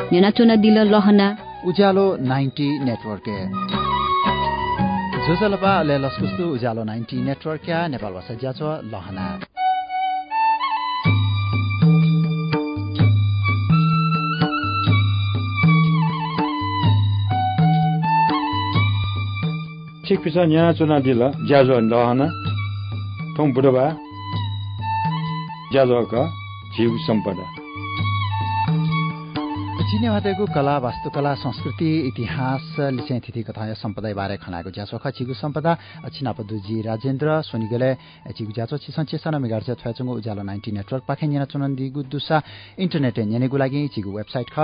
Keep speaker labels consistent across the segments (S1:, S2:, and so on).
S1: नेनाचोना दिल लहना
S2: उज्यालो 90 नेटवर्क जोजलबा ले लस्कुस्तु उज्यालो 90 नेटवर्क या नेपाल भाषा ज्याचो लहना
S3: ठीक पिछा न्या चुना दिल ज्याजो लहना थों बुढबा ज्याजोका जीव सम्पदा
S2: चिनेवादेको कला वास्तुकला संस्कृति इतिहास लिसेथिति कथा सम्पदा बारे खनाको ज्यासोखा चिगु सम्पदा छिनापदुजी राजेन्द्र सोनिगले चिगु ज्याचो छिसंचेसन मेगार्ज थ्वाचंगो उज्यालो 90 नेटवर्क पाखेन्या चुनन्दी गुदुसा इन्टरनेट नेनेगु लागि चिगु वेबसाइट ख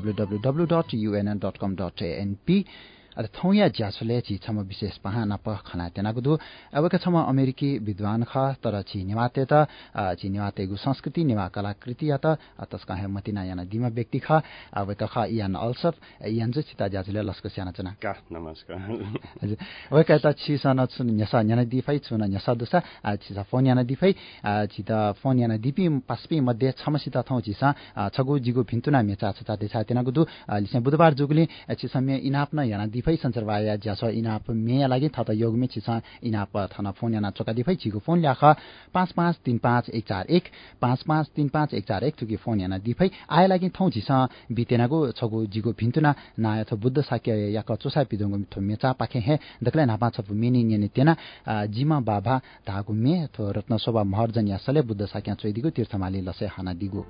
S2: www.unn.com.np थौया ज्यासोले छि छम विशेष पहाना प खना तेनागुदु अबका छम अमेरिकी विद्वान ख तर छि निवाते त छि निवातेगु संस्कृति निवा कलाकृति या त तस्का हे मतिना याना दिमा व्यक्ति ख अबका ख यान अल्सफ यान ज छिता ज्यासोले लस्को स्याना चना
S3: का नमस्कार
S2: हजुर अबका त छि सन छुन न्यसा न्याना दिफाइ छुन न्यसा दुसा छि सा फोन याना दिफाइ छि त फोन याना दिपि पासपि मध्ये छमसिता थौ छि सा छगु जिगु भिन्तुना मेचा छचा देसा तेनागुदु लिसे बुधबार जुगुली छि समय इनापना याना संचरवाया ज्यास इनाप मेया लागि थत योगमे छिसा इनाप थना फोन याना चोका दिफै छिगु फोन ल्याख 5535 14141 तुकी फोन याना दिफै आय लागि थौ छिसा बितेनागु छगु जिगु भिन्तुना नाय थ बुद्ध साक्य याक चोसा पिदंगु मिथो मेचा पाखे हे दक्ले नापा छपु मेनि नेने तेना जिमा बाबा धागु मे थ रत्न शोभा महर्जन यासले बुद्ध साक्य चोइदिगु तीर्थमाली लसे हाना दिगु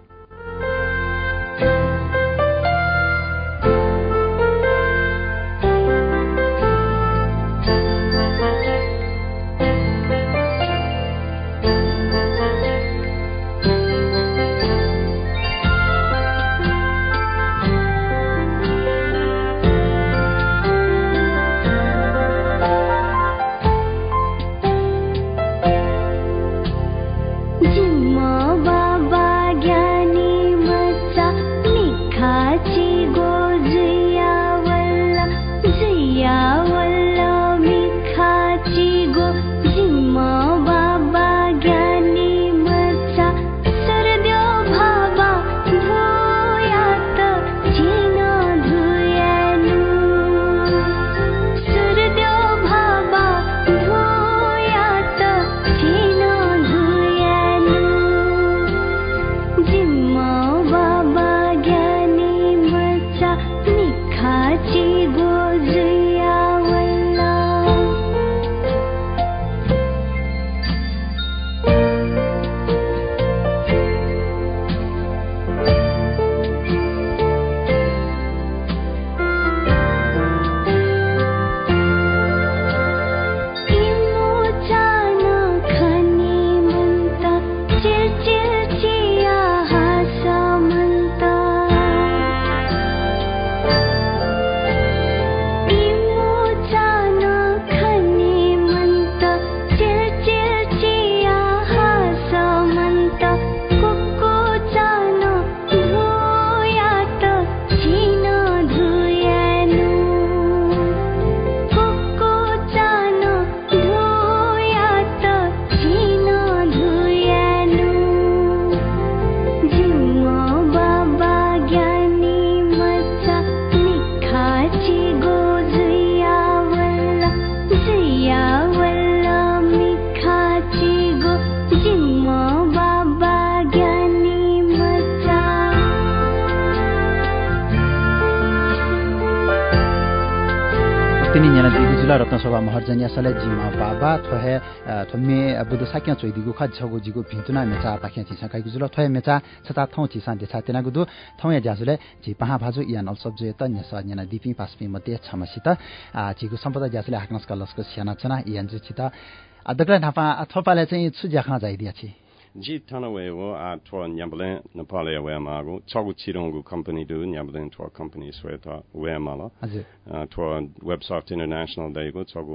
S2: रत्नसभा महर्जन यासले जिमा बाबा थहे थमे बुद्ध साक्य चोइदिगु ख छगु जिगु भिन्तुना मेचा पाखे छिसा काइगु जुल थहे मेचा छता थौ छिसा देसा तेनागुदु थौया ज्याजुले जि पहा भाजु यान अल्सब जेत न्यसा न्याना दिपि पासपि मध्ये छमसित जिगु सम्पदा ज्याजुले हाक्नस कलसको स्याना चना यान जिता अदग्ला नापा थपाले चाहिँ छुज्या खा जाइदिया छि
S3: जी थानावे वो थो न्याबले नेपाले वे मागु छगु छिरोंगु कंपनी दु न्याबले थो कंपनी स्वेता वे माला
S2: हजुर
S3: थो वेबसाइट इंटरनेशनल देगु छगु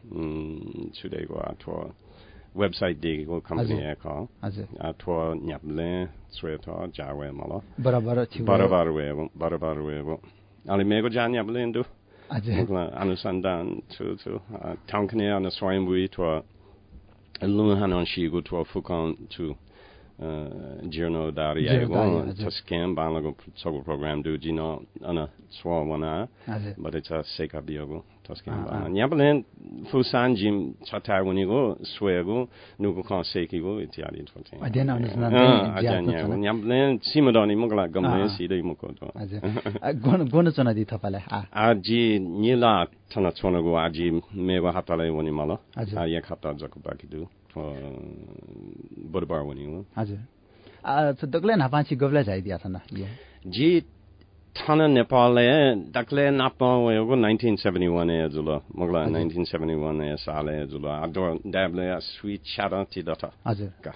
S3: छुदेगु थो वेबसाइट देगु कंपनी एका
S2: हजुर
S3: थो न्याबले स्वेता जावे माला
S2: बराबर छि
S3: बराबर वे वो ali mego jan न्याबले दु
S2: हजुर
S3: अनुसन्धान छु थांकने अन स्वयंबुई थो Luhan on Shigu to Fukan to journal dari go taskem banglago chogo program do jino ana swawana but it's a seka biogo taskem nyablen fusan jim chatawunigo swego nugo kan sekigo ityadi tote
S2: adena
S3: ajanya nyablen simodoni mogla gamle sida imokoto
S2: gono chona di thapale
S3: aji nila thana chonago aji mego hatale woni malo yak hata jakubakidu Budbar winning.
S2: हजुर दक्ले नापाची गबले जाइदिया छ न
S3: जी थाना नेपालले दक्ले नापा वेको 1971 ए जुल मगला 1971 ए साले जुल other दाबले sweet चाटा ति दता
S2: हजुर
S3: का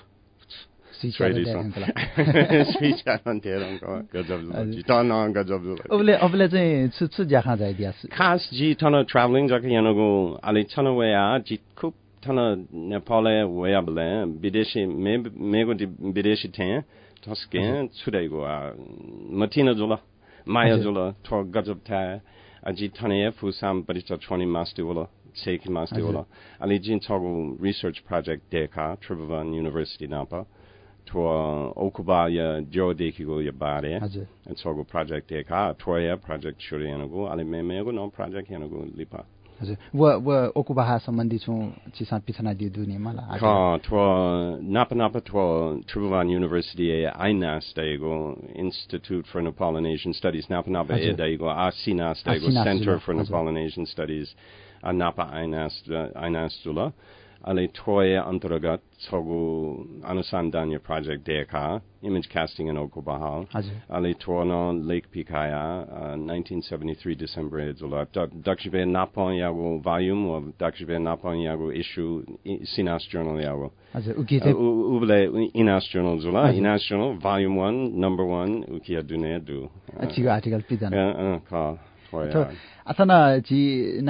S2: स्वीट
S3: चाटा तेरन को गजब जी थाना गजब
S2: अबले चाहिँ छु ज्याखा जाइदिया
S3: खास जी थाना ट्राभलिङ जके यनको अलि छन वेया जी खुब थाना नेपालले वेयाबले विदेशी मेगो विदेशी थे तस्के छुदैगो मथिना जुल माया जुल थो गजब था अजि थाने फुसाम परिचय छोनी मास्टर होला सेकी मास्टर होला अलि जिन छगो रिसर्च प्रोजेक्ट देखा ट्रिभन युनिभर्सिटी नापा थो ओकुबा या जोदेखिको या बारे छगो प्रोजेक्ट देखा थोया प्रोजेक्ट शुरुयनको अलि मेगो नो प्रोजेक्ट यनको लिपा
S2: हजुर व ओकुबाहा सम्बन्धी छु चिसा पिछना दिउ दुने मलाई
S3: थो नापा थो ट्रिभन युनिभर्सिटी आइनास दाइगो इन्स्टिट्युट फर Nepal-Polynesian स्टडीज नापा ए दाइगो आसिनास दाइगो सेन्टर फर Nepal-Polynesian स्टडीज नापा आइनास जुल अलि थोय अन्तर्गत छगो अनुसन्धान प्रोजेक्ट देखा इमेज कास्टिङ इन ओकुबाहा अलि थोना लेक पिकाया 1973 डिसेम्बर जुल दक्षिबे नापा यागो भोल्युम अफ दक्षिबे नापा यागो इशु सिनास जर्नल यागो
S2: हजुर
S3: उबले इनास जर्नल जुल इनास जर्नल भोल्युम 1 नम्बर 1 उकिया दुने दु
S2: छिगो आर्टिकल पिजन
S3: का
S2: अथना जी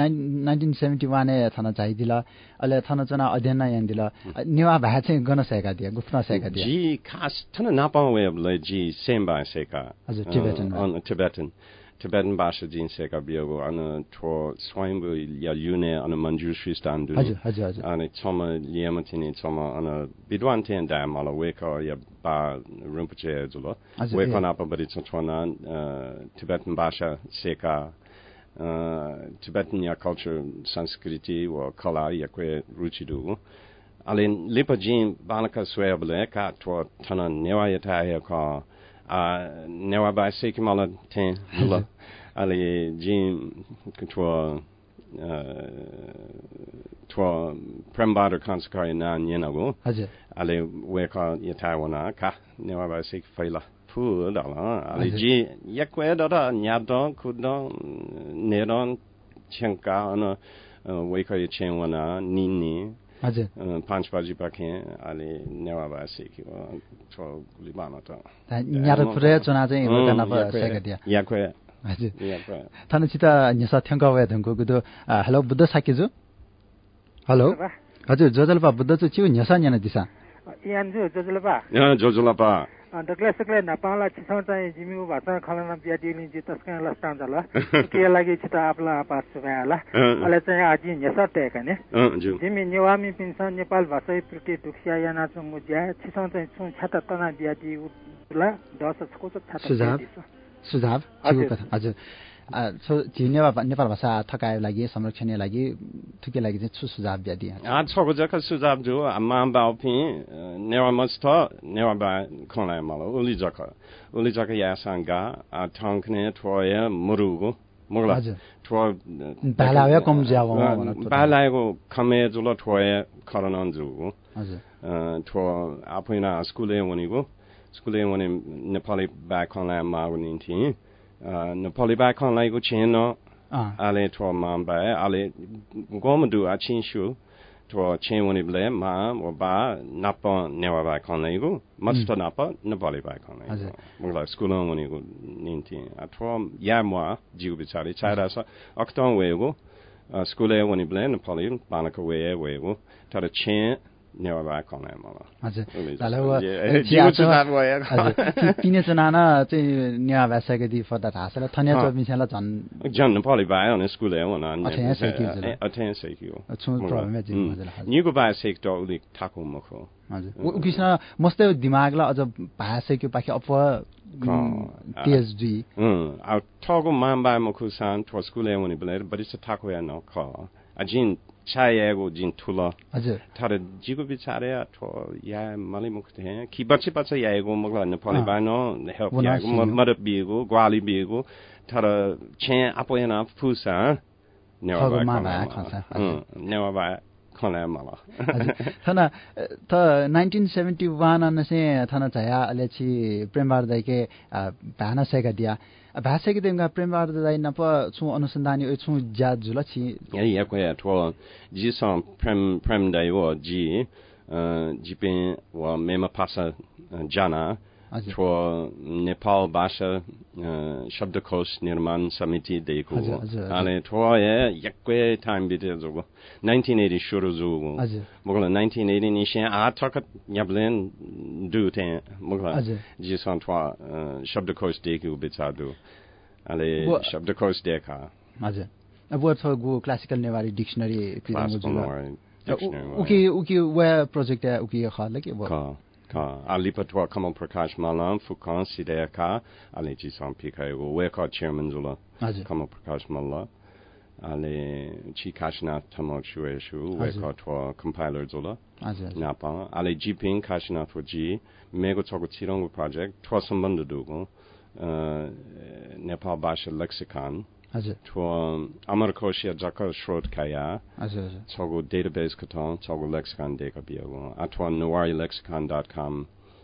S2: 1971 ए अथना चाहिदिला अले अथना जना अध्ययन यान्दिला नेवा भा चाहिँ गर्न सकेका दिए गुफ्ना सकेका दिए
S3: जी खास थना नापावे अबले जी सेम्बा सेका
S2: हजुर
S3: Tibetan भाषा जिन सेका बियोगो अन थो स्वयंबु या युने अन मञ्जुश्री स्थान दुनि
S2: हजुर
S3: अनि छम लियमथिनी छम अन विद्वान थे दा मला वेका या बा रुम्पचे जुलो वेका नापा बरि छछना Tibetan भाषा सेका Tibetan या कल्चर संस्कृति व कला या क्वे रुचि दु अलिन लिप जिन बालका स्वेबले का थो थना नेवा यता या का नेवा बा सेकी मला थे जुलो अलि जिन थो प्रम्बार कंसकारी ना येनागो अलि वेका यता वना का नेवा बा सेकी फैला फुल अलि जी yakwe dara nyado kudo neron chenka ana weka chenwana nini
S2: हजुर
S3: पाँच बजी पाखे अलि नेवा बासी कि छ लिबाना त
S2: न्यारो पुरे चुना चाहिँ वका नप सेका दिया
S3: याक्वे
S2: हजुर थाना चिता न्यसा थ्यांका वे धंको गुदो हेलो बुद्ध साकेजु हेलो हजुर जोजलपा बुद्ध छु छु न्यसा न्याना दिसा
S1: यान्जु जोजलपा
S3: जोजलपा
S1: दक्ले नापाला छिसौ चाहिँ जिमिउ भाषा खलना बियादिनी जि तस्का लस्तान जाला के लागि छिता आपला पास भयाला अले चाहिँ आजि नेसा टेका ने जिमि नेवामी पिन्सा नेपाल भाषा प्रति दुखिया याना चंगु ज्या छिसौ चाहिँ छु छाता तना बियादि उला 10 छको छाता
S2: सुझाव हजुर सो नेपाल भाषा थकायो लागि संरक्षणको लागि थुके लागि चाहिँ सुझाव दिए
S3: आ छको जका सुझाव जो आमा बाउपि नेवा मस्त नेवा बा खनाय malo uli jaka ya sanga a tongne troya murugo mogla tro
S2: balaya kom jawo
S3: balago khame julo troya kharanan jugo tro apoina skule woni nepali ba khana ma woninti nepali ba khana go cheno ale tro mamba ale gomudu a chinshu to chen woni ble ma o ba napa newa ba khana go masta napa nepali ba khana mogla skule woni go ninti a tro ya mwa jiu bichari chaira sa akton wego skule woni ble nepali banaka wego tada chen 내가 봐 거네 뭐.
S2: 맞아. 달라와 지하철
S3: 뭐야.
S2: तिने चुनाना चाहिँ न्या भाषाको the फदा थासला थन्या जो micellar
S3: झन् नेपाली भाइ अनि school है वना
S2: अथेन सेकियो छु प्रब्लम है जिम मजला
S3: निको भाइ सेक त उले थाको मखो
S2: हजुर उकिसना मस्तै दिमागला अझ भाषा के पाखे अप PhD
S3: आ थाको माम्बा मखो सान त स्कुल है वनि बले बडी छ थाको या न ख अजिन 차야고 진 툴러
S2: हजुर
S3: थारे जिको बिचारे अथवा या मलाई मुखते हैं कि बच्चे याएको मगला नेपाली बानो हेल्प याएको मदत बिएको ग्वाली बिएको थारे छे आपोयना फुसा नेवा खना मला
S2: थना त 1971 अनसे थना छया अलेछि प्रेमबार दाइके भाना सेका दिया भाषाको देमगा प्रेमबार दाइ नप छु अनुसन्धानी छु ज्या जुल छि
S3: या कोया थो जी सम प्रेम दाइ व जी जिपे व मेमा पासा जाना थो नेपाल भाषा शब्दकोश निर्माण समिति देखो अनि थो यक्वे टाइम बिते जोगो 1980 सुरु जोगो मगला 1980 निशे आ थक याब्लेन दुते मगला जी सम थो शब्दकोश देखो बिचादो अनि शब्दकोश देखा
S2: हजुर अब थो गो क्लासिकल नेवारी डिक्सनरी उकी वे प्रोजेक्ट उकी खाले के
S3: Alipatwa Kamal Prakash Malam, Fukan, Sideka, Ali Jisam Pika, Weka Chairman Zula, Kamal Prakash Mala, Ali Chikashna Tamok Shueshu, Weka Twa Compiler Zula, Napa, Ali Jiping Kashna for G, Mego Togotirong Project, Twa Sambanda Dugo, Nepal Basha Lexicon, to Amarkoshia Jaka Shrot Kaya, Togo Database Katon, Togo Lexicon Deka Biago, Atwa NewariLexicon.com,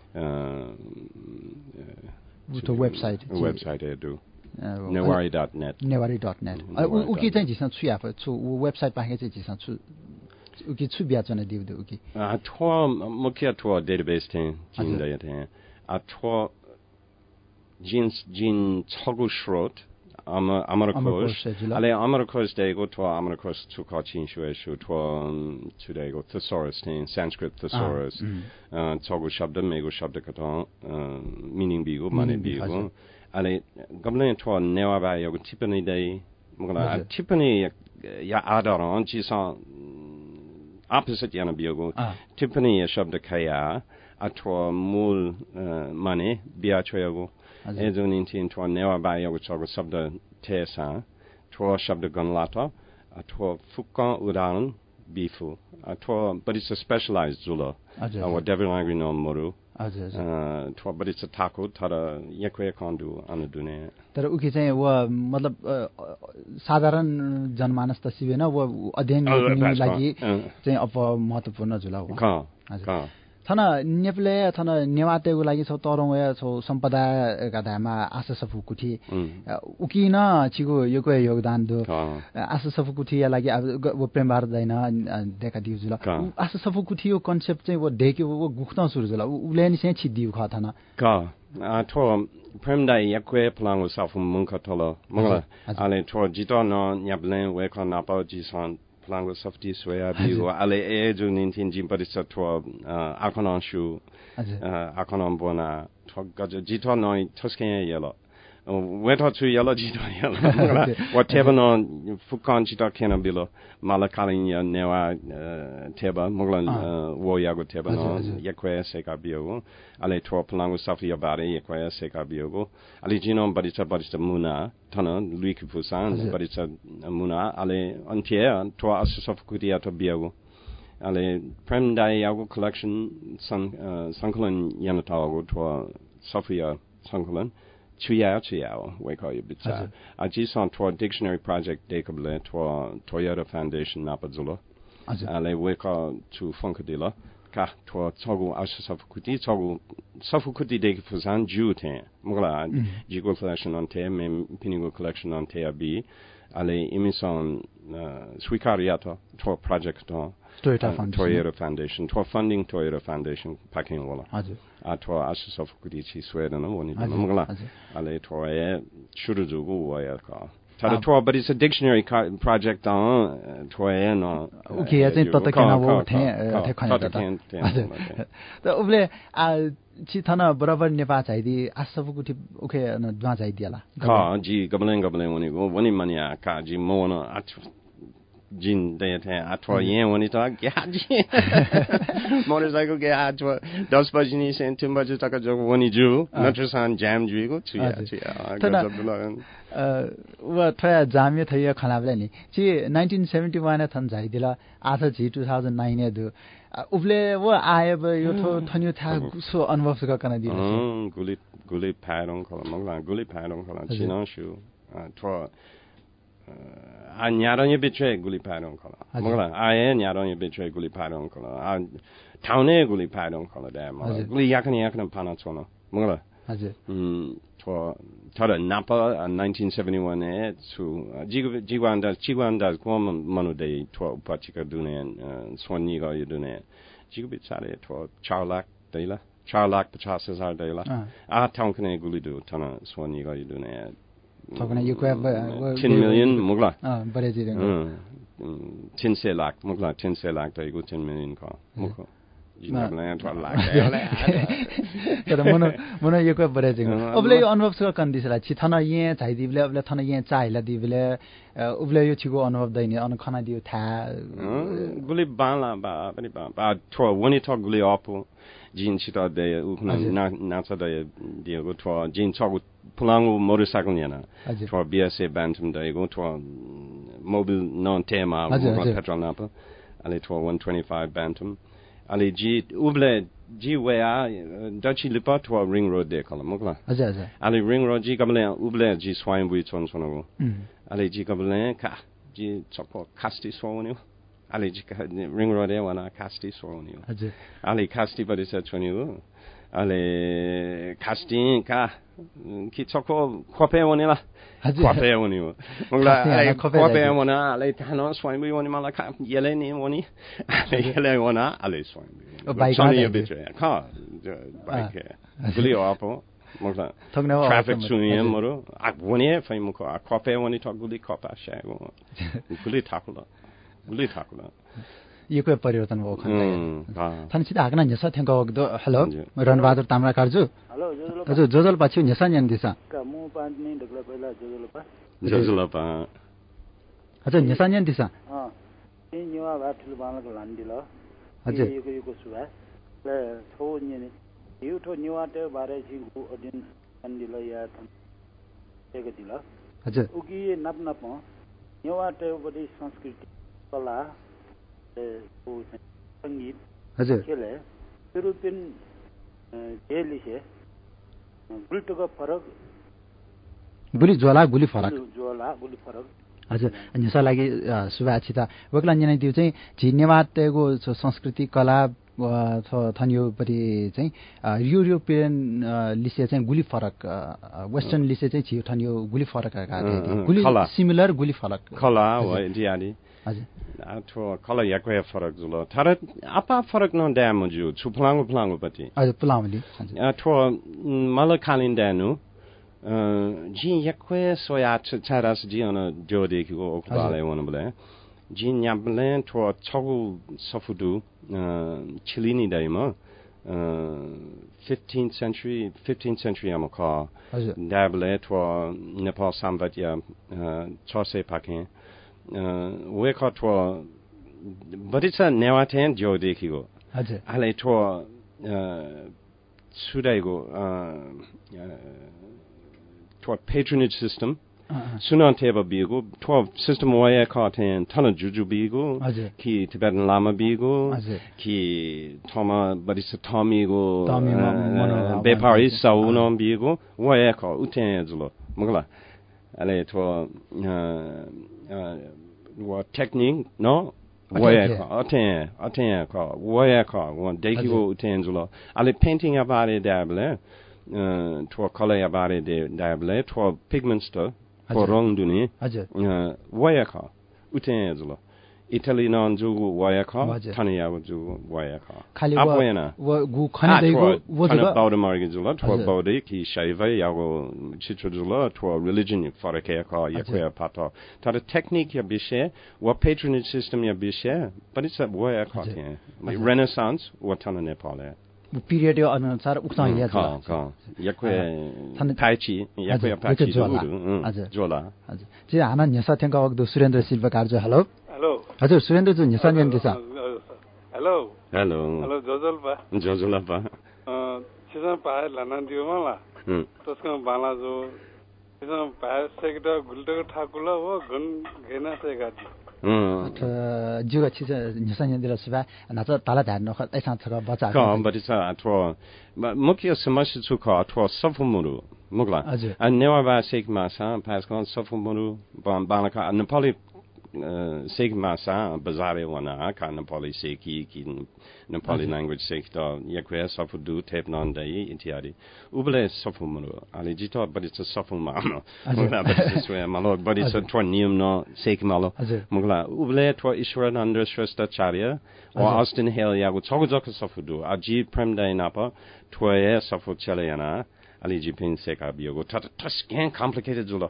S2: the website.
S3: Website I do. Newari.net.
S2: Newari.net. Uki चाहिँ जिसन छु या छु website पाके चाहिँ जिसन छु उकी छु बिया चने दिउ दु उकी
S3: atwa मुख्य atwa database थे जिन दय थे atwa jin Togo Shrot Amarkosh, ale Amarkosh dego to Amarkosh to Kachin Shueshu to today go thesaurus in Sanskrit thesaurus, Togo Shabda, Mego Shabda Katan, meaning Bigo, money Bigo, ale Goblin to Newa Yoga Tiffany Day, Mugala Tiffany Ya Adaron, Jisan opposite Yana Biogo, Tiffany Shabda Kaya, Atwa Mul money, Biachoyago. Ezun intin to newa ba yogo chogo sabda tesa to shabda ganlata to fukan udan bifu to but it's a specialized zula or devilangri no moru to but it's a taco tara yakwe kandu anadune
S2: तर उकी चाहिँ व मतलब साधारण जनमानस त सिवेन व अध्ययन गर्नलाई लागि चाहिँ अब महत्त्वपूर्ण झुला हो थना नेप्ले थना नेवातेको लागि छ तरौं या छ सम्पदा गाधामा आशा कुठी उकिन छिगो योको योगदान दो आशा कुठी या लागि वो प्रेम भारत दैन देखा दिउ जुल आशा कुठी यो कन्सेप्ट चाहिँ वो देख्यो वो गुख्न सुरु जुल उले नि चाहिँ छिदिउ ख थना
S3: थो प्रेम दाइ yakwe plango safu munka tolo mangla ale थो जितो न न्याब्ले वेख नापा जिसन Plango safety swaya bigo ale eju nintin jimparisa to akonon shu akonon bona to gajo jito noi tosken yellow weto chu yellow jito yellow whatever no fukan jito kena bilo malakalin ya newa teba moglan wo yago teba no yakwe seka bigo ale to plango safety abare yakwe seka bigo ale jinom barisa muna tana luiki pusan barisa muna ale antia to asofukutia to biago ale prem dai yago collection sankulan yanatago to sofia sankulan chuya we call you bitsa aji son to dictionary project dekable to Toyota Foundation napazula ale we call to funkadila ka to togo asofukuti togo sofukuti de pusan jute mugla jigo collection on te mem pinigo collection on te abi ale imison swikariato to project to Toyota Foundation to funding Toyota Foundation packing wala to asofukuti chi Sweden woni mugla ale to e shurujugo wa ka but it's a dictionary project on toy no.
S2: Okay, I think that can have the Ule Chitana Barabar Nepa Saidi, Asabuti, okay, and advance idea.
S3: Ka, G, Goblin, when you go, one in mania, Ka, G, Mono, Jin, they at Troyen when it talk, motorcycle get does Bajinis and Timbaji Takajo when you do, Natrasan Jam Jigo to
S2: what Jamia Taya Kanablani. 1971 at Tanzania, after G 2009 do. Uble, what I ever you told Tony Tag so unworthwhile Canada.
S3: Gully pad on Colombo, Gully pad on Colombo, shoe, I on your betray Gully pad on color. I ain't on your betray Gully pad on color. Town air Gully pad on color damn. Gully Yakan and Panatona. Mugla. For Tada Napa 1971 to Jiguan does Guam Monoday to Pachica Dune and Swaniga Yudune. Jigubit Sade to Charlak Dela. Charlak the Chasses are Dela. Town can Gully do Tana Swaniga Yudune.
S2: Talking you have
S3: 10 million Mugla.
S2: But it didn't.
S3: 10 selak Mugla 10 selak they go 10 million car. Muko. Mono you could breathing. Oblay on of Circundisla, Chitana yen, Tidy Latana yen, Chila, Divile, Uble you go on of the on Canada ta Gully Bala, but when you talk Gully Oppo, Jean Chita de Nasa de Diego to Jean talk Pulango motorcycle Yana for BSA Bantam, they go to mobile non tema, petrol Napa, and to 125 Bantam. Ali G Uble G where Dutchy Lipa to a ring road there, Colomogla. Ali ring road G Gablin Uble G swine wheat on Sonogo. Ali G Gablin Ka G Choco Casti Swonu. Ali G ring road there when I casti Swonu. Ali Casti, but it's at you. Ale casting ka Kitoko Cope Wanilla. Cope on you. Cope Wana, late Hanos, swine we want Malaka, Yeleni, Wani, Yelewana, Ale swine. By Sonny a bit, car, bike, Gulio Apple, traffic Sunium, Moro, at 1 year, Famuko, a Cope when you talk Gully Copa, Shago, Gully Takula, Gully Takula.
S2: You could put it on walk. Tanchidagana, yes, I think of the hello, Ranvado Tamra Karju. Hello, Josel Pachu, Yasan and Disa.
S3: Joselapa.
S2: I said Yasan and Disa.
S1: In you have actually one of the Landilla. You go swear. Told you to new out there, but I think who didn't Landilla yet. Take a dealer. Ugi Napnapa. You out there, what is Sanskrit? Pala. संगीत खेले European jelly से bullet का फरक
S2: बुली ज्वाला बुली फरक
S3: हजुर
S2: अन्यसा लागि सुभाचिता वकला न्याय दिउ चाहिँ जिनेवातेको संस्कृति कला थन्यो परि चाहिँ युरोपियन लिसे चाहिँ गुली फरक वेस्टर्न लिसे चाहिँ छियो थन्यो गुली फरक गुली सिमिलर गुली फरक
S3: कला हो इन्डियानी हजुर कला याको फरक जुल थारा आपा फरक न ड्याम जु छु फलांगो पति
S2: हजुर फलांगली
S3: थो मल खालिन ड्यानु जी याको सोया छारास जी अन जो देखिको ओखबाले वनबले जी न्याबले थो छगु सफुदु चिलिनी दाइमा 15th century amaka dabले थो नेपाल सम्बतिया छसे पाके we caught but it's a newaten Joe Dekigo. I lay to Sudaigo to a patronage system. Sunan Teba Bigo, 12 system Waya caught in Tana Juju Bigo, Ki Tibetan Lama Bigo, Ki Toma, but it's a Tomigo, Bepari Saunon Bigo, Waya caught Utenzulo, Mugla. I lay to what technique no where aten ka where ka one dekigo utenzulo ale painting about it dable to color about it dable to pigments to for rongduni where ka utenzulo 이탈리 non 주고 와야카 타니야고 주고 와야카
S2: खाली
S3: 아포에나
S2: 구 खने देको वो
S3: जगह bowed मार्गे जुल थो bowed कि शैव यागो चित्र जुल थो रिलिजन फरक है का या कोई पाता तर टेक्निक या विषय व पैट्रोनेज सिस्टम या विषय but it's वायाका थे रेनेसांस व थाना नेपाल है
S2: पिरियड यो अनुसार उक्ता या
S3: या कोई थाइची या कोई पाची जोला
S2: हजुर जे हाना नेसा थेंका वक्दो सुरेन्द्र सिल्वा कार्जो हेलो
S4: हेलो
S2: हजुर सुरेन्द्र जो नेसा न्यान दिसा
S4: हेलो
S3: हेलो
S4: हेलो
S3: जोजोलपा
S4: चिसा पाए लाना दियो मला तस्का बाला जो चिसा पाए सेकटा गुल्टो ठाकुला वो गन गेना सेगा
S2: जुगा छिज नेसा न्यान दिला सुबा नाच ताला धार नख ऐसा छका बचा
S3: बडिसा अथवा मुख्य समस्या छुका अथवा सफुमुरु मुगला नेवा बा सेकमा सा पासकन सफुमुरु बालका Nepali Sigma Bazare wana ka Nepali Seki ki Nepali language sekta yakwe safu du tep non dai intiari ubele safu mulu ali jito but it's a safu ma but it's a twanium no seki malo mugla ubele twa ishwara under shresta charya or austin hell ya go chogojoka safu du aji prem dai napa twa safu chaleana ali jipin seka biogo tasken complicated zula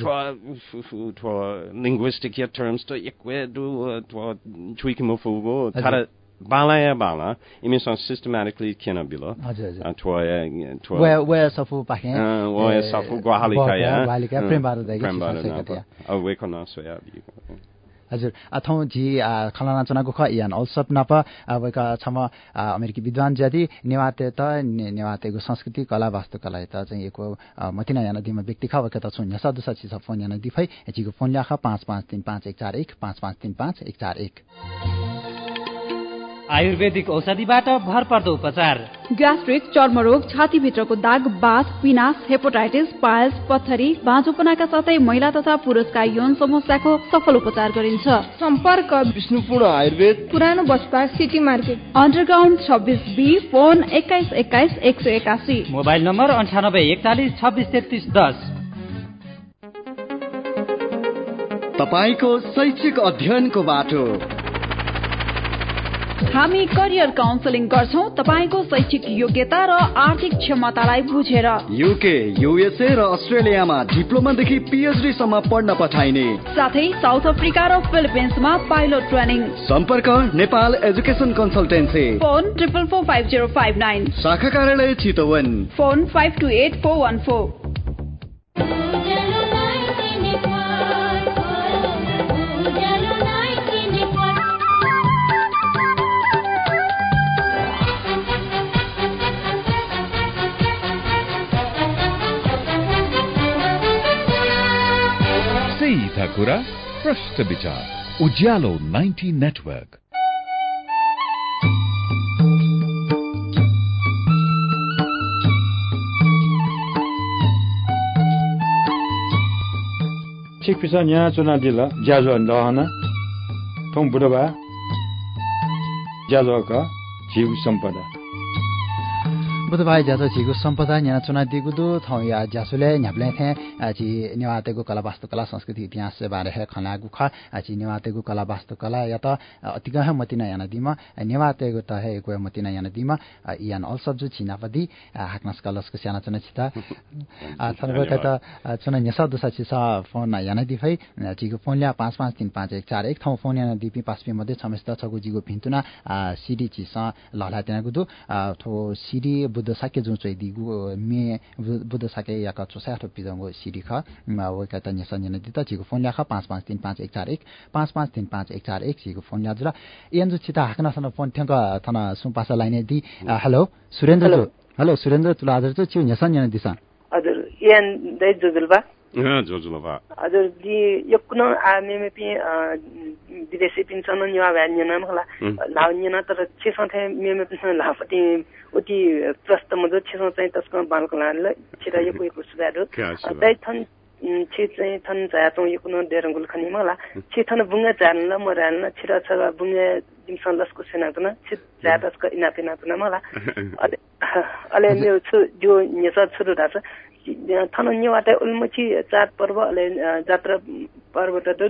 S3: to linguistic terms to yakwe do to tweakimo fugo tara bala imis systematically kenabila to
S2: where safu pahe
S3: where safu gohalika ya
S2: gohalika prembar dagi
S3: we kona so ya
S2: हजुर अथौ जी खलाना चनाको ख यान अलसप नापा अबका छम अमेरिकी विद्वान जाति नेवाते त नेवातेको संस्कृति कला वास्तुकला त चाहिँ एको मतिना याना दिमा व्यक्ति खा वका त छु न्यासा दुसा छि फोन याना दिफै एजीको फोन ल्याखा 55355141 55355141
S5: आयुर्वेदिक औषधिबाट भरपर्दो उपचार
S6: ग्यास्ट्रिक चर्मरोग छातीभित्रको दाग बाथ पिनास हेपाटाइटिस पाइल्स पत्थरी बाँझोपनाका साथै महिला तथा पुरुषका यौन समस्याको सफल उपचार गरिन्छ
S7: सम्पर्क विष्णुपुर आयुर्वेद पुरानो बसपा city market
S6: underground 26B phone 2121 181
S5: mobile number 9841 2633 10
S8: तपाईको शैक्षिक अध्ययनको बाटो
S6: हामी करियर काउन्सलिङ गर्छौं तपाईको शैक्षिक योग्यता र आर्थिक क्षमतालाई बुझेर
S8: युके युएसए र अस्ट्रेलियामा डिप्लोमा देखि पीएचडी सम्म पढ्न पठाइने
S6: साथै साउथ अफ्रिका र फिलिपिन्समा पाइलट ट्रेनिङ
S8: सम्पर्क नेपाल एजुकेसन कन्सल्टेन्सी
S6: फोन 445059
S8: शाखा कार्यालय चितवन
S6: फोन 528414
S9: कुरा प्रश्न विचार उज्यालो 90 नेटवर्क
S10: ठीक पिसा यहाँ चुना दिला ज्याजो लहना थों बुढबा ज्याजोका जीव सम्पदा
S2: बुधबाई ज्याजो जीवको सम्पदा यहाँ चुना दिगु दु थौ या ज्यासुले न्याप्ले थे जी नेवातेको कला वास्तुकला संस्कृति इतिहास बारे है खनागु ख जी नेवातेको कला वास्तुकला या त अतिगह मतिना याना दिमा नेवातेको त है कोइ मतिना याना दिमा यान अलसब जो छिनापदि हाकनास कलसको स्याना चुना छिता थनबका त चुना नेसा दुसा छिसा फोन याना दिफै जीको फोन ल्या 55355141 थौ फोन याना दिपि पासपि मध्ये छमेस्ता छगु जीको भिन्तुना सिडी छिसा लहला तेनागु दु थो सिडी बुद्ध साके जुन चाहिँ दिगु मे बुद्ध साके याका चोसाठो पिजंगो सिडी ख वका त नेसा न्याना दिता जीको फोन ल्याखा 55355141 55355141 जीको फोन ल्या जुरा एन जो छिता हाकनासन फोन ठ्याङ्क थना सुपासा लाइने दि हेलो सुरेन्द्र जो हेलो सुरेन्द्र तुला हजुर चाहिँ छु नेसा न्याना दिसा
S11: हजुर एन दै जुजुलबा
S3: जोजुलबा
S11: हजुर जी यो कुन आमेमे पि विदेशी पिन्छन निवा भ्यान्यन मला लाउन्यन तर छेसथे मेमे पिन्छन लाफति उति प्रस्त मजो छेसो चाहिँ तस्को बालको लानले छिरा यो कोही सुधारो तै थन छि चाहिँ थन जातो यो कुन डेरंगुल खनि मला छि थन बुंगा जान्न मरान छिरा छ बुंगा जिमसन लस्को सेनातन छि जातस्को इनापिना तन मला अले मेरो छु जो नेसा छुरु दाछ थन निवाटे उल्मछि चाड पर्व अले जात्रा पर्व त नि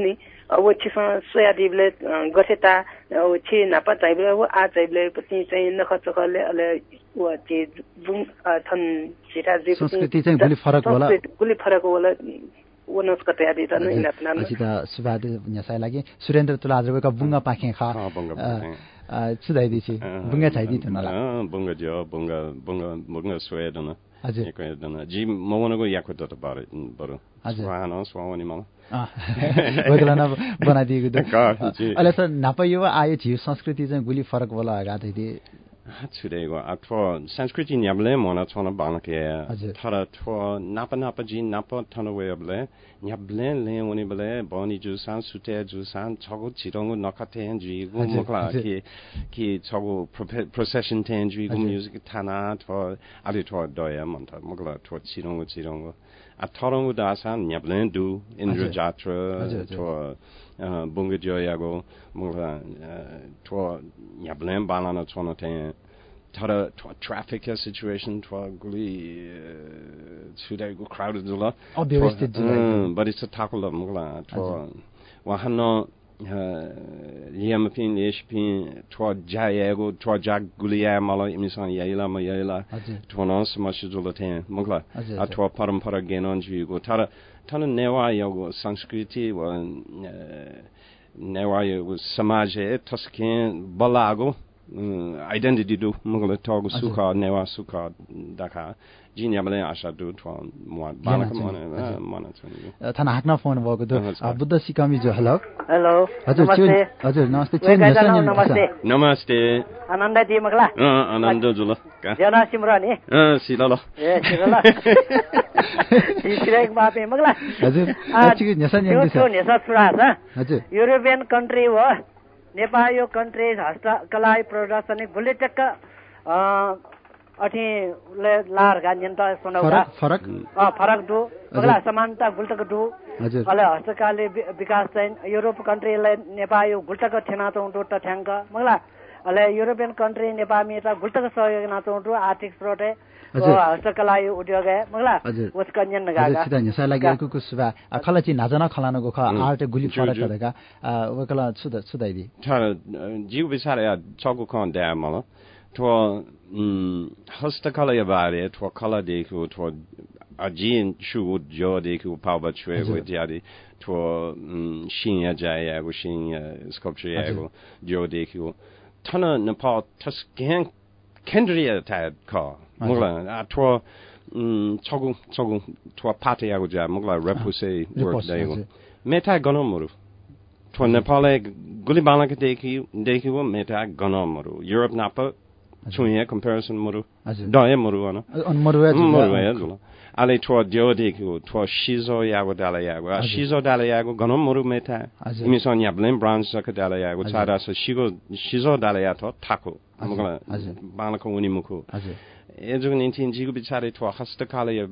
S11: अब छिस सोयादीले गसेता छि नापा चाहिबले वो आ चाहिबले पछि चाहिँ नखचखले अले वो छि जुन थन छिटा जे
S2: संस्कृति चाहिँ गुली फरक
S11: होला वनस कतै आदि त नै नाप्ना
S2: असिता सुबादे न्यासाइ लागि सुरेन्द्र तुलाजको बुंगा पाखे खा छुदाइदि छि बुंगा छाइदि थनला
S3: बुंगा जो बुंगा सोयादन हजुर एकदम जी मवनको याको त बारे बरु हजुर स्वावनी मलाई
S2: वगला न बनादिएको त अहिले त नापायो आयो थियो संस्कृति चाहिँ गुली फरक होला गाथे दि
S3: छुदेको अथवा संस्कृति न्याबले मना छन बालके थरा थो नापा जी नापा थन वेबले न्याबले ले उनी बले बनी जुसान सुते जुसान छगो छिरंगो नखते जी गु मखला कि छगो प्रोसेसन टेन जी गु म्युजिक थाना थो अलि थो दया मन्थ मखला थो छिरंगो अथरंगो दासा न्याबले दु इन्द्र जात्रा थो bunga joyago mula to yablen balana chonote thara traffic situation to guli today go crowded a lot but it's a tackle of mula to wahano yamapin yeshpin to jayago to jag gulia mala imisan yayla to non smashulate mula to parampara genon jugo thara tana newa yogo sanskriti wa newa yogo samaje toskin balago identity do mugla togo suka newa suka daka jinya bale asha do to bana mana
S2: tana hakna phone भएको त बुद्ध सिकामी जो hello हजुर नमस्ते
S3: नमस्ते
S11: आनन्द जी मगला
S3: आनन्द जुल
S11: जना सिमरा नि
S3: सिला ल
S11: सिरेक बापे मगला
S2: हजुर आछि नेसा न्याङ
S11: छ नेसा छुरा छ
S2: हजुर
S11: युरोपियन कन्ट्री हो नेपाल यो कन्ट्री हस्तकला प्रदर्शनी बुलेटक अठी लार गान्यन्त सुनौला फरक दु मगला समानता गुल्टक दु अले हस्तकला विकास चाहिँ युरोप कन्ट्रीलाई नेपाल यो गुल्टक थेना त उठो त ठ्याङ्क मगला अले युरोपियन कन्ट्री नेपाल मेटा गुल्टक सहयोग ना त उठो आर्थिक स्रोते हस्तकला यो उद्योग है मगला उसका न्यन गागा
S2: सिधा न्यसा लागेको कुसबा खलाची नाजना खलानको ख आर्ट गुली फरक गरेका वकला सुदाइदि
S3: जीव विचार चको खन दे मला to hastकला बारे to कला देखो to अजिन शु जो देखो पावा छुए वो दियारी to शिन्या जाया वो शिन्या स्कल्पचर यागो जो देखो तना नेपाल तस्केन केन्द्रीय टाइप का मुगला to चगु to पाटे यागो जा मुगला रेपुसे वर्क देगो मेटा गनमरु to नेपाल गुली बाला के देखियो मेटा गनमरु यूरोप नापा Chunya comparison muru. Daya muru ana. Muru ale to diodiku to shizo yago dalayago. Shizo dalayago ganom muru meta. Imison yablem branch sakadalayago. Tada so shizo dalayato taco. Amugala banako unimuku. Ejugun intin jigu bichare to hastакала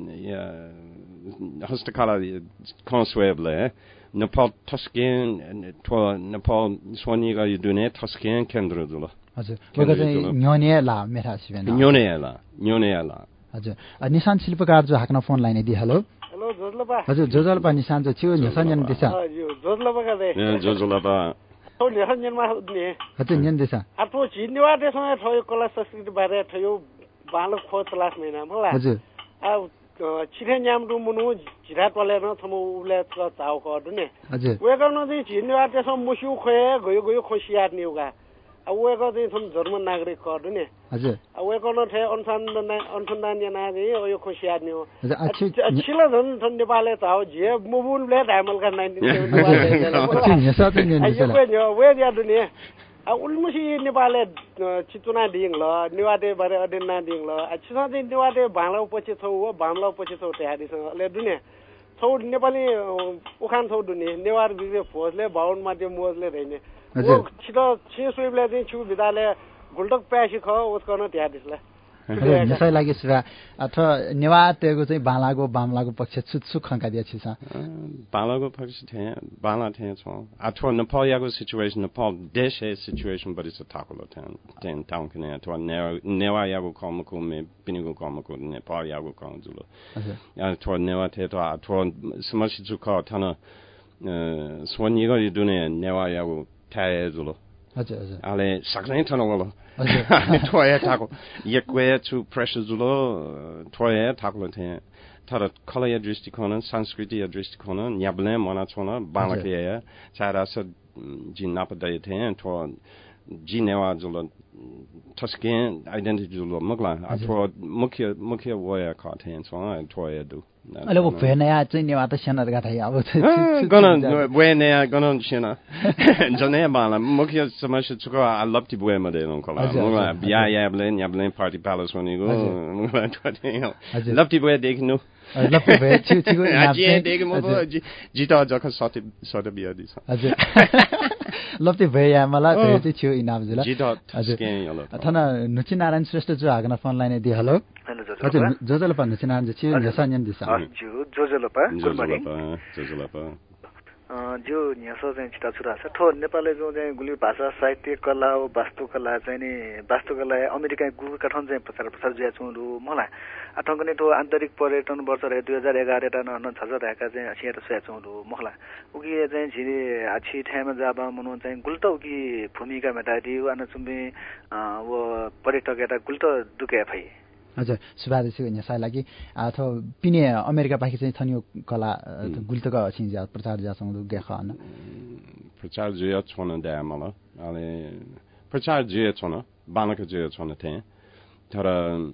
S3: consueble. Nepal Tuscan to Nepal Swaniga Yudune Tuscan Kendrudula.
S2: हजुर वगा चाहिँ न्योनेला मेरा सिभेन
S3: न्योनेला
S2: हजुर निशान शिल्पकार जो हाक्न phone line दि hello
S12: जोजलपा
S2: हजुर जोजलपा निशान जो थियो निशान जन दिशा
S12: जोजलपा गरे
S3: जोजलपा
S12: तो निशान जन मा ने
S2: हजुर निन दिशा
S12: आतो जिन्वा देशमा थयो कला संस्कृति बारे थयो बालक खो तलास मैना मला
S2: हजुर
S12: आ छिरे न्याम दु मुनु जिरा तले न थमो उले चाउ खदु ने
S2: हजुर
S12: वेगा न चाहिँ जिन्वा देशमा मुसु खोए गयो खोसियार निउगा अवेको चाहिँ थम जर्मन नागरिक खदु ने
S2: हजुर
S12: अवेको न थे अनुसन्धान जना चाहिँ यो खोसियार निउ छिलो झन थन नेपालले चाउ जे मुबुनले धामल का 1970
S2: यसा त नि
S12: यो वे या दुने उल्मुसी नेपालले चितुना दिङ ल निवादे बारे अदेना दिङ ल छिसा चाहिँ निवादे भाँलाउ पछि छौ हो भाँलाउ पछि छौ त्यादिसँग ले दुने छौ नेपाली उखान छौ दुने नेवार बिबे फोजले बाउन माटे मोजले रहिने वो छिटो छिसुइबले चाहिँ छु बिदाले गुल्टक प्यासी ख उसको न त्यादिसला
S2: यसै लागि सुरा अथवा नेवातेको चाहिँ बामलाको पक्ष छुत्सु खंका दिया छिसा
S3: बालाको पक्ष थे बाला थे छ अथवा नेपाल याको सिचुएसन नेपाल देश situation but it's a tackle ten town kने अथवा नेवा याको कमको मे पिनेको कमको नेपाल याको कम जुलो अथवा नेवा थे त अथवा समस्या जुका थन 소원이거리 눈에 내와야고 태주로
S2: हजुर
S3: ale saknai thanolo toye tako yekwe to pressure zulo toye taklo the tara khalaya dristikona sanskriti dristikona nyable mona chona balakye chara sa jinnapadai the to jinewa zulo Tuscan identity zulo magla to mukhya waya ka the so toye do
S2: ale wo venaya चाहिँ नेवा त सेना गथा अब
S3: gun वेने gun सेना जने बाला मुख्य समस्या चुको लप्टी बुए मदे नो कला मुला बिया याब्लेन पार्टी प्यालेस वनिगो मुला टटे लप्टी बुए देखिनु
S2: लप्टी बुए छिको
S3: आजे देखि म जिता जख सटे बिया दिस
S2: हजुर लप्टी बुए या मला चाहिँ छियो इनाम जुला
S3: जिता स्केन यलो
S2: थना नुची नारायण श्रेष्ठ जो आगना फोन लाइन दि हेलो हजुर जोजलपा नुची नारायण छियो यसान्यन दिस
S13: जोजलपा गुड मर्निङ
S3: जोजलपा
S13: जो न्यासो चाहिँ छिटा छुरा छ ठो नेपालले जो चाहिँ गुली भाषा साहित्य कला वास्तुकला चाहिँ नि वास्तुकला अमेरिका गुरु काठन चाहिँ प्रचार जुया छुरु मलाई आठौँ पनि ठो आन्तरिक पर्यटन वर्ष रहे 2011 टा न छ रहेका चाहिँ छिएर सुया छुरु मखला उकी चाहिँ छिरे आछि ठामा जाबा मनु चाहिँ गुल्ट उकी भूमिका मेटाडी अन चुम्बे वो पर्यटक एटा गुल्ट दुके फै
S2: हजुर सुबादेशको न्यासाइ लागि अथवा पिने अमेरिका पाखि चाहिँ थनियो कला गुल्तका छिन जा प्रचार जासँग गेखन
S3: प्रचार जुया छन दे मला ale प्रचार जुया छन बानक जुया छन थे तर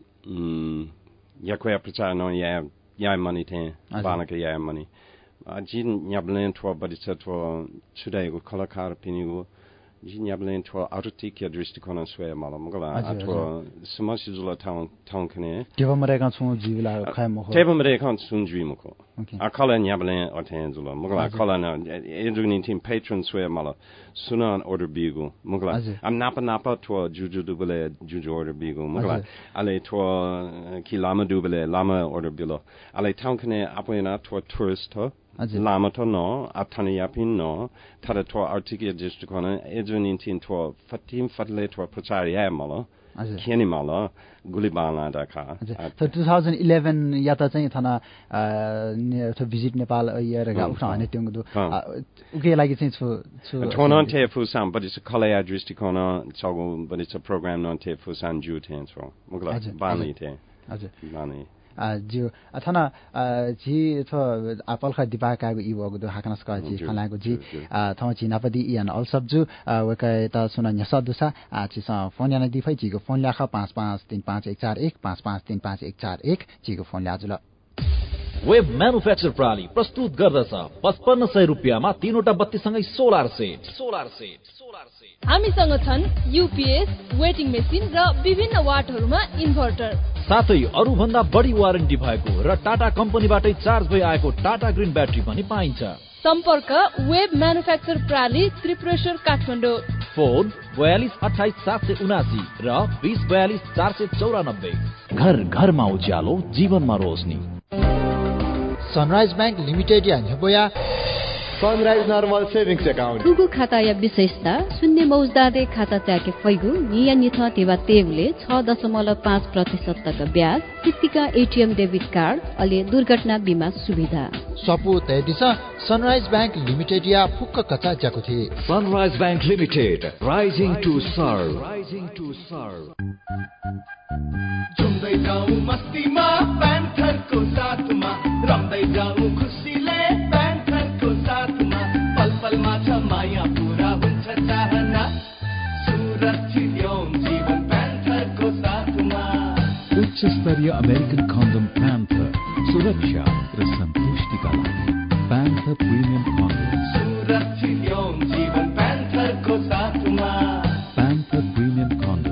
S3: याको प्रचार न या मनी थे बानक या मनी जिन याब्लेन थो बडिछ थो छुदाइको कलाकार पिनिगो जिन याब्लेन थो आर्टिक दृष्टिकोण स्वे मला मगला थो समस्या जुला टाउन कने
S2: टेबमरेका छु जिवला खायमो
S3: टेबमरेका छु जुइमको akala yablin otangelo mugla kala na edugni team patron swe mala sunan order bigu mugla am napa to juju dubele juju order bigu mugla ale to kilama dubele lama order bilo ale town kane apena to tourist to lama to no aptani yapin no tada to article district kona edugni team to fatim fatle to prachar ya mala केनी माला गुलिबाला Dakha
S2: so 2011 या त चाहिँ थना visit Nepal यरेगा उठा अनि त्यंगदु उके लागि चाहिँ छु
S3: थोनन थे फुसान but it's a कला दृष्टिकोण छगु but it's a program non the फुसान zoo the so मुगला बानी थे
S2: हजुर
S3: बानी
S2: जियो अथना जी थो आपल खा दिपाकाको इवगु दु हाकनसका जी खलाको जी थौ चिनापदि इयन अल सब्जु वकै त सुन न्यसदुसा चिस फोन याना दिफै जीको फोन ल्याखा 55354141 55354141 जीको फोन ल्याजुल
S14: वेब म्यानुफ्याक्चर प्रणाली प्रस्तुत गर्दछ 5500 रुपैयाँमा 3 वटा बत्ती सँगै सोलर सेट
S15: हामीसँग छन् युपीएस वेटिङ मेसिन र विभिन्न वाटहरुमा इन्भर्टर
S14: साथै अरु भन्दा बढी वारेन्टी भएको र टाटा कम्पनीबाटै चार्ज भइ आएको टाटा ग्रीन ब्याट्री पनि पाइन्छ
S15: सम्पर्क वेब म्यानुफ्याक्चर प्रणाली त्रिपुरेश्वर काठमाडौँ
S14: फोन 4228 779 र 2042 494 घर घरमा उज्यालो जीवनमा रोशनी
S2: सनराइज बैंक लिमिटेड या न्यबोया
S16: सनराइज नर्मल सेभिंग्स अकाउंट
S17: तुगु खाता या विशेषता शून्य मौजदादे खाता चाके फैगु नियमित तेवा तेवले 6.5% तक ब्याज सिक्तिका एटीएम डेबिट कार्ड अलि दुर्घटना बीमा सुविधा
S2: सपु तैदिस सनराइज बैंक लिमिटेड या फुक्क कचा जाको थिए
S14: Sunrise Bank Limited rising to serve
S18: जुम्दै जाऊ मस्तीमा प्यान्थरको साथमा रम्दै जाऊ खुसीले प्यान्थरको साथमा पलपलमा छ माया पुरा हुन्छ चाहना सुरक्षित यौन जीवन प्यान्थरको साथमा
S9: उच्च स्तरीय अमेरिकन कन्डम प्यान्थर सुरक्षा र सन्तुष्टिका लागि प्यान्थर प्रिमियम कन्डम
S18: सुरक्षित यौन जीवन प्यान्थरको साथमा
S9: प्यान्थर प्रिमियम कन्डम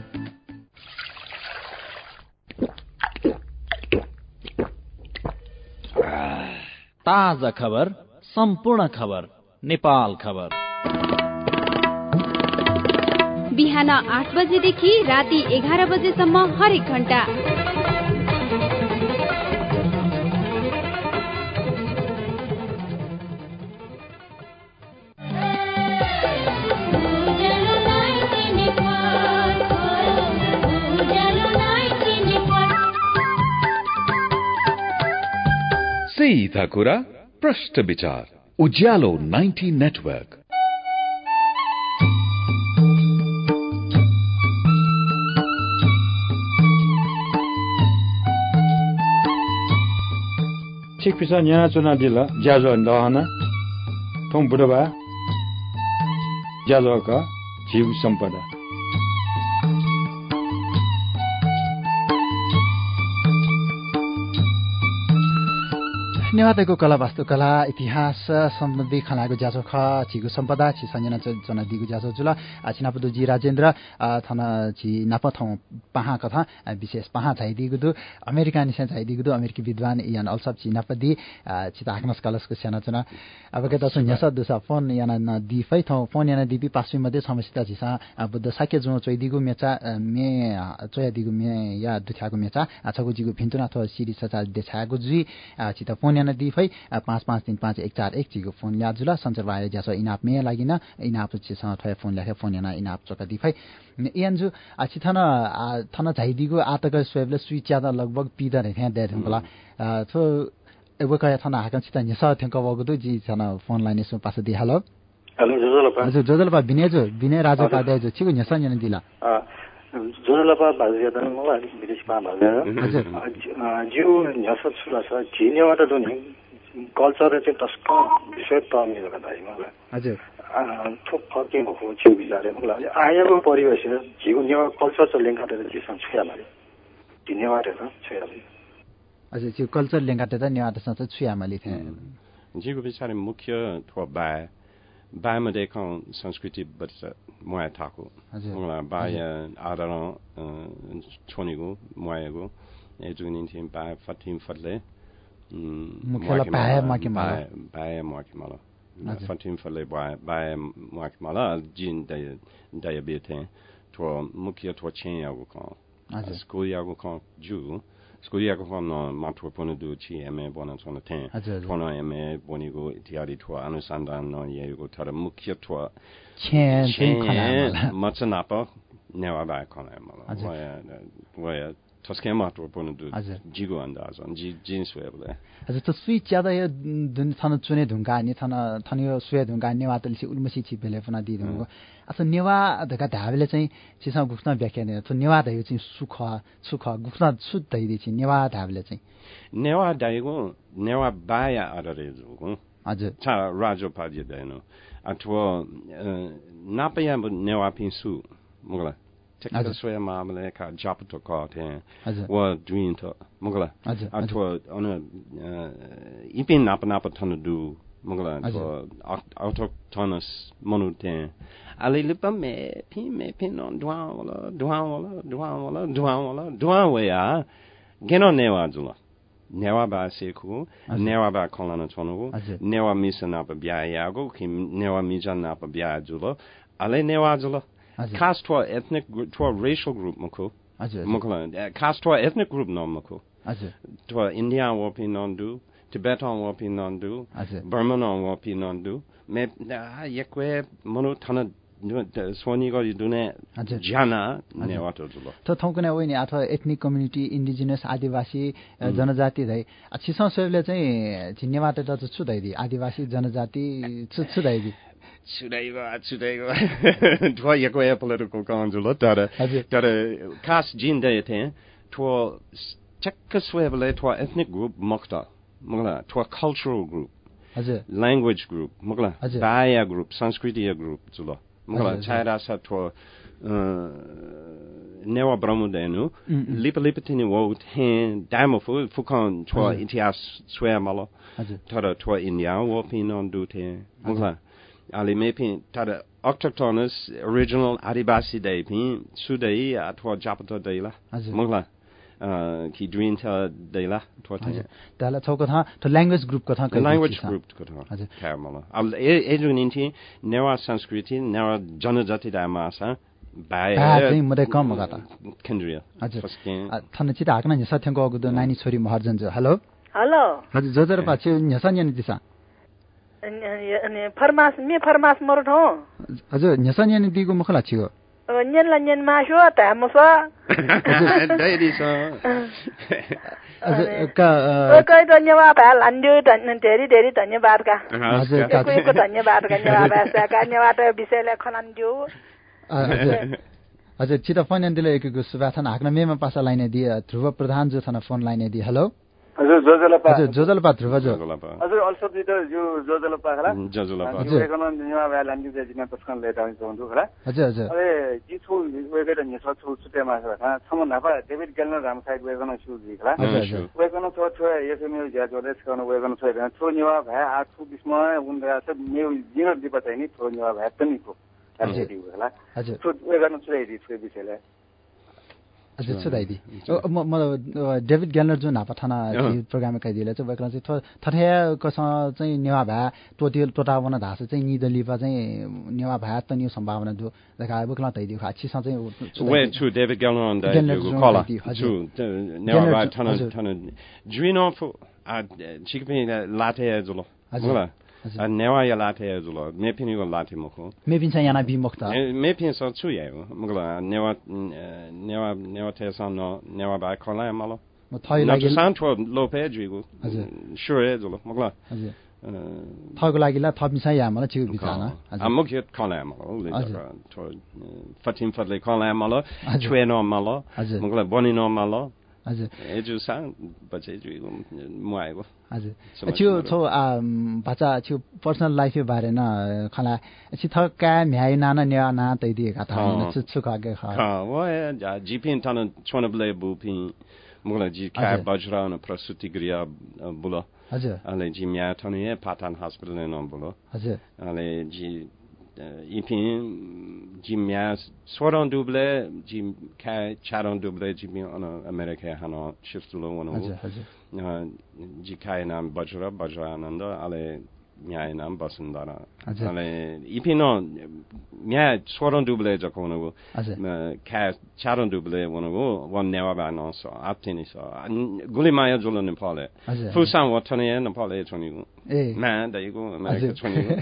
S14: ताजा खबर सम्पूर्ण खबर नेपाल खबर
S6: बिहान 8 बजेदेखि राति 11 बजेसम्म हरेक घण्टा
S9: सीधा कुरा प्रश्न विचार उज्यालो 90 network
S10: Chikpisa nyana chuna dila jazo ndahana thong budaba jazo ka जीव सम्पदा
S2: नेवारको कला वास्तुकला इतिहास सम्बन्धी खनाको जाचो ख छिगु सम्पदा छि संजना जना दिगु जाचो जुल छिनापदु जी राजेन्द्र थना छि नापथौ पहा कथा विशेष पहा चाहिँ दिगु दु अमेरिका निसे चाहिँ दिगु दु अमेरिकी विद्वान यान अल्सब छिनापदी छिता आग्नस कलसको सेना चना अब के दस न्यास दुसा फोन याना न दि फै थौ फोन याना दिपि पासि मध्ये समस्या छिसा बुद्ध साके जो चोइ दिगु मेचा मे चोया दिगु मे या दुथाको मेचा आछगु जिगु भिन्तुना थो सिरि सचा देछागु जुइ छिता फोन दी फै 55355141 जिगो फोन ल्याजुला सञ्चार बारे ज्यासो इनाप मे लागिन इनाप छिसँग थय फोन ल्याखे फोन याना इनाप चोका दी फै यान्जु छिथना थना झाइदिगो आतक स्वेबले स्विच ज्यादा लगभग पिदा रे थ्या दे थंगला थो एबो कया थना हाकन छिता न्यसा थंक वगु दु जी छना फोन लाइन सु पास दि हेलो
S19: हेलो जोजलपा
S2: हजुर जोजलपा बिने राजा पादे जो छिगो न्यसा न्यन दिला
S19: जोजलपा बाजिया दन मलाई विदेश पा बाजे हजुर जिउ न्यास छुला छ जिनेबाट दोनी कल्चर चाहिँ तस्क विषय पाउने जग्गा दाइ मलाई हजुर थोक फर्के हो जिउ बिचारे मलाई आयाको परिवेश जिउ नेवा कल्चर चाहिँ लेंगाटे जिसन छुया माले जिनेबाट छ छुया
S2: हजुर जिउ कल्चर लेंगाटे त नेवाटे छ छुया माले थे
S3: जिउ बिचारे मुख्य थो बामध्ये kan संस्कृति बच्चा मुया थाको मलाई बाया आदर छोनीको मुयाको एजुनी थिम बाया फटिम फटले
S2: मुख्यला बाया
S3: माकिमाला फटिम फटले बाया माकिमाला जिन डायबिटे तो मुख्य तो chen यागो kan स्कुल यागो kan जु स्कुलियाको फर्म माथुर पनु दु छि एमए बना छन थे थोनो एमए बनिगो इत्यादि थो अनुसन्धान न येको थर मुख्य थो chen मचनाप नेवा बा खना मला वया तस्के माथुर पनु दु जिगो अन्दाज जिन स्वेबले
S2: हजुर त स्विच ज्यादा यो जुन थन चुने ढुंगा नि थन यो स्वे ढुंगा नेवा तलसी उल्मसी छि बेले फना दि ढुंगो अस नेवा धका धाबेले चाहिँ छिसा गुख्न व्याख्या ने त नेवा दै चाहिँ सुख गुख्न सुत दै दि छि नेवा धाबेले चाहिँ
S3: नेवा दाइगो नेवा बाया अरे जुगो
S2: हजुर
S3: छ राजो पाजे दैनो अथवा नापया Newa पिसु मुगला Tekka soya maamale ka japato ka te wa dream to mugala atwa ona ipin napa tonu du mugala atwa autochthonous monute ali lipa me pin on dwa we ya geno newa jula newa ba seku newa ba kolana tonu newa misana pa bia yago kim newa mijana pa bia jula ale newa jula caste to ethnic group to racial group mako mako caste to ethnic group no mako to India wopi non do Tibetan wopi non do Burma non wopi non do me yekwe mono thana swani go dune jana ne wato julo
S2: to thongkune होइने अथवा ethnic community indigenous आदिवासी जनजाति दै छिसौ सबले चाहिँ जिन्नेबाट त छुदै दि आदिवासी जनजाति छुदै दि
S3: Chudaigo. Twa yako political consular tara cast jin day twa checkaswebele twa ethnic group mokta mugla twa cultural group language group mugla baya group sanskritiya group zulo mugla chaira sa twa newa bramudenu lipatini wo ten damofu fukan twa itias swemalo tara twa india wo pinon dute mugla Ali mepin tada autochthonous original Adivasi day pin sudai atwa Japato dayla mugla ki dream ta dayla twata
S2: dala choko tha to language group ko tha
S3: language group ko tha kamala al eduninti newa sanskriti newa janajati da masa
S2: बाय मदै कम गता
S3: केन्द्रीय
S2: हजुर थन चिता हाक्न नि सथ्यको अगुदो नानी छोरी महर्जन जो हेलो हजुर जजर पाछे न्यसन नि दिसा
S20: अनि फरमास मरठ हो
S2: हजुर न्यसन नि दिगो मुखला छिगो
S11: nhân ma số tại một số
S3: đây đi sao
S11: cái धन्यवाद है लंडू धेरै धन्यवाद का कोही को धन्यवाद का धन्यवाद विषयले खनान्जु
S2: हजुर चिता फोन दिले एकको सुभाथन हाक्न मेमा पासा लाइन दि ध्रुव प्रधान जो छन फोन लाइन दि हेलो
S20: हजुर
S2: जोजलपा ध्रुव जो
S20: हजुर अल्सो दि जो जोजलपा खला
S3: जोजलपा
S20: हजुर एकन निवा भ्या लान्डु जिना तस्कन लेट आउँछ हुन्छ खला
S2: हजुर
S20: अरे जी छु वेगेट नि छ छु छुटेमा छ छम नाफा डेभिड गेलर राम साइड वेगन छु जी खला वेगन छ एफएमएल ज्या जोले छ वेगन छ निवा भ्या आ छु बिस्मा उनरा छ मेउ जिनो दिपा चाहिँ नि छ निवा भ्या पनि को हजुर खला हजुर छु वेगन छ एदि छ बिसेले
S2: हजुर सुदाइदी म डेभिड ग्यालर जुन हापा थाना प्रोग्राम काइदिले चाहिँ वकला चाहिँ थथ्याको चाहिँ नेवा भा टोटावन धास चाहिँ निदलिपा चाहिँ नेवा भा त न्यू सम्भावना जो देखा वकला तैदि खाछि चाहिँ
S3: वे छु डेभिड ग्यालर अन द कला छु नेवा भा थाना जुइनो फो चिकपि लाटे जुलो हजुर नेवा या लाटे जुलो मेपिनी को लाटे मखो
S2: मेपिन चाहिँ याना बि मुक्त
S3: मेपिन स छु यायो मगला नेवा तेसा न नेवा बा खला malo
S2: म थै लागि
S3: सान्थो लोपे जुगु हजुर स्योर जुलो मगला
S2: हजुर थको लागि ला थप मिसा या मलाई छु बिचाना
S3: हजुर मुख्य खला malo to 14 फटले खला malo छुएनो malo मगला बनिनो malo
S2: हजुर
S3: एजु सा बचे जुगु मुआइगो
S2: हजुर त्यो छो बच्चा त्यो पर्सनल लाइफ बारे न खला छि थका म्याइ नाना न्या ना तै दिएका था छु खागे खा
S3: व जिपिन तन छोनबले बुपि मुला जी का बजरा न प्रस्तुति गृह बुलो
S2: हजुर
S3: अले जी म्या थने पाटन हस्पिटल न बुलो
S2: हजुर
S3: अले जी इपिन जी म्या सोरन दुबले जी का चारन दुबले जी मी अन अमेरिका हन शिफ्टलो वन
S2: हजुर
S3: जी काय नाम बजरा आनन्द अले म्याय नाम वसुन्धरा अले इपिनो म्या सोरन दुबले जकोनो का चारन दुबले वनको वन नेवा बानो सो आप्तिनी सो गुलिमाया जुलन नेपाले फुसान वथने नेपाले छोनिगु मा दाइगु अमेरिका छोनिगु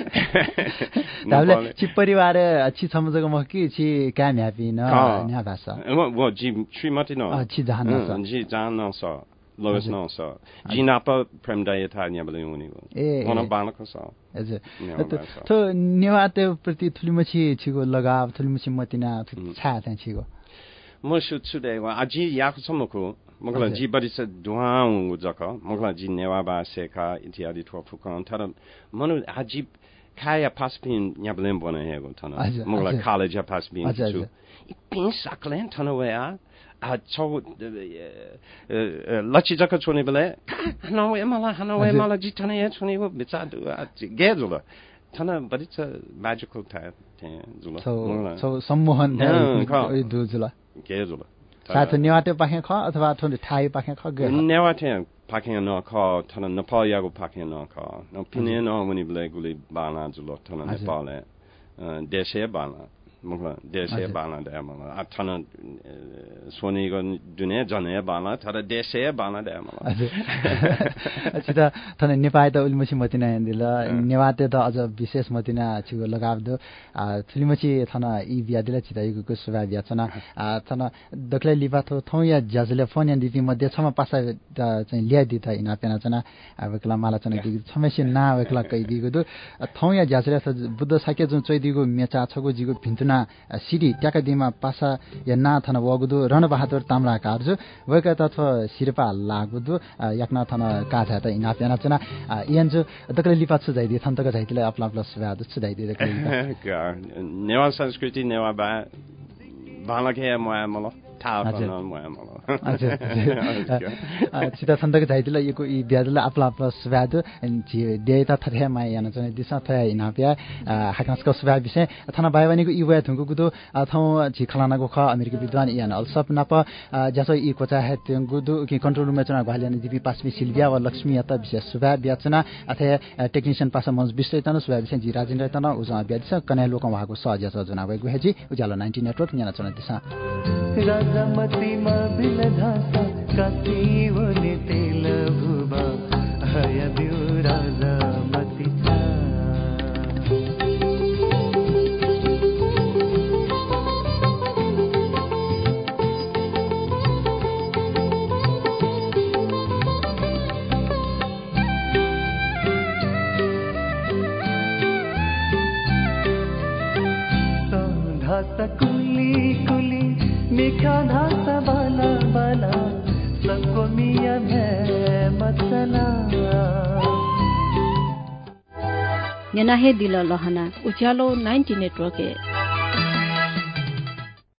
S2: दाबले छि परिवार छि समजको म कि छि का म्यापि न न्या भाषा
S3: वो जी श्रीमती न
S2: छि जान्न स
S3: जी जान्न स Lois no so Jinapa prem dayata nyabale unigo one banako so
S2: हजुर त नेवाते प्रति थुलिमछि छिगो लगाव थुलिमछि मतिना छा चाहिँ छिगो
S3: म सुत्सुदे वा अजि याको समको मगला जी बडी छ दुहाउ जक मगला जी नेवा बा सेका इत्यादि ठोफुकन तर मनु अजि खाया पासपिन न्याबलेम बने हेगो थन मगला कलेज पासपिन छु पिन सकलेन थनवया छौ लछि जक छोने बेला हनवे मला जितने या छोने वो बिचादु गेजुल थना बडी छ म्याजिकल टाइप जुल
S2: सो सम्मोहन दुजुल
S3: गेजुल
S2: साथ नेवाटे पाखे ख अथवा थोन थाई पाखे ख गे
S3: नेवाटे पाखे न ख थना नेपाल यागो पाखे न ख न पिने न मुनि बेला गुली बाना जुल थना नेपालले देशे बाना मगला देशे बाना दे मला अथना सोनीगो दुने जने बाना तर देशे बाना दे मला
S2: अच्छा थने नेपाल त उलिमछि मतिना दिल नेवाते त अझ विशेष मतिना छिगो लगाव दो थुलिमछि थना इ बिया दिल छिदाइको सुभा बिया छना थना दखले लिबा थौ या जजले फोन दिपि मध्ये छमा पासा चाहिँ ल्या दि त इना पेना छना अबकला माला छना दि छमेसे ना अबकला कइ दिगो दो थौ या जजले बुद्ध साके जुन चोइदिगो मेचा छगो जिगो भिन्टुना सिडी ट्याका दिमा पासा या ना थना वगुदो रणबहादुर ताम्रा कार्जु वका तत्व सिरपा लागुदो याकना थना काथा त इना पेना छना यन्जु दकले लिपा छु जाइदि थन्तक जाइदिले अपला प्लस सुभा छु जाइदि दकले
S3: नेवा संस्कृति नेवा बा बालके म
S2: चिता थन्तक जाइदिले यको इ ब्याजले अपला प्लस सुभा दु देता थथे मा याना छने दिसा थया इना प्या हाकसको सुभा विषय थना बायवानीको इ वया थुंगु गुदो अथौ झि खलानाको ख अमेरिका विद्वान यान अलसप नप जसो इ कोचा हे तेंगु दु कि कन्ट्रोल रुम चना घालियान दिपि पासबी सिल्भिया व लक्ष्मी यता विशेष सुभा ब्याचना अथे टेक्निशियन पासा मन्स विषय तना सुभा विषय जि राजेन्द्र तना उजा ब्याच कने लोक वहाको सहज जना भएको हेजी उज्यालो 90 नेटवर्क याना चना दिसा
S18: राजामतीमा बिल धासा कातीवने तेल भुबा हया बिउ राजामती छ कुली कुली मीठा धासा बाला बाला सबको मिया मैं मसला
S17: नेनाहे दिल लहना उज्यालो 90 नेटवर्क